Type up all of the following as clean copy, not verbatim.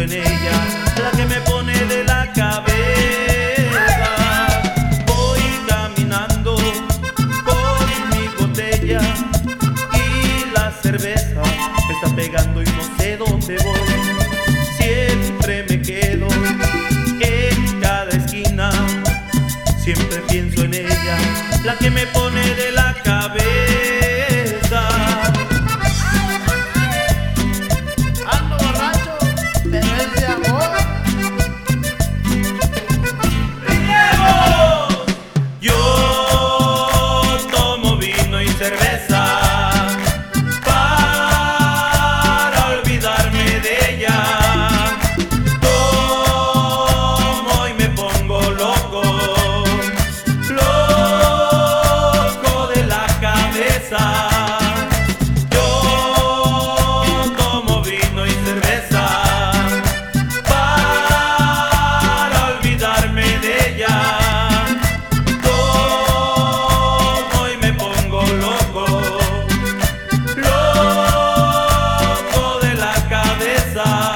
en ella, la que me pone de la cabeza. Voy caminando con mi botella y la cerveza me está pegando y no sé dónde voy. Siempre me quedo en cada esquina, siempre pienso en ella, la que me pone de la cabeza. Ando borracho, pero es de amor. Yo tomo vino y cerveza para olvidarme de ella. Tomo y me pongo loco, loco de la cabeza. Yo tomo vino y cerveza para olvidarme de ella. Tomo y me pongo loco, loco de la cabeza.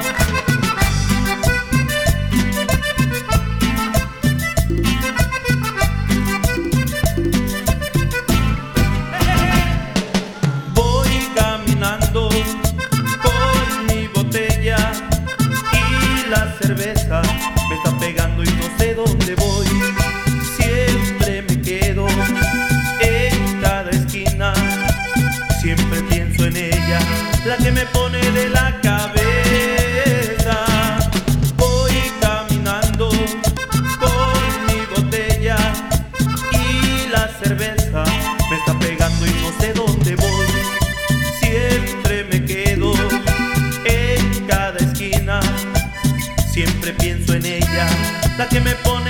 Voy caminando con mi botella y la cerveza me está pegando y no sé dónde voy. Siempre me quedo en cada esquina, siempre pienso en ella, la que me pone de la cabeza. Voy caminando con mi botella y la cerveza me está pegando y no sé dónde voy. Siempre me quedo en cada esquina, siempre pienso en ella, la que me pone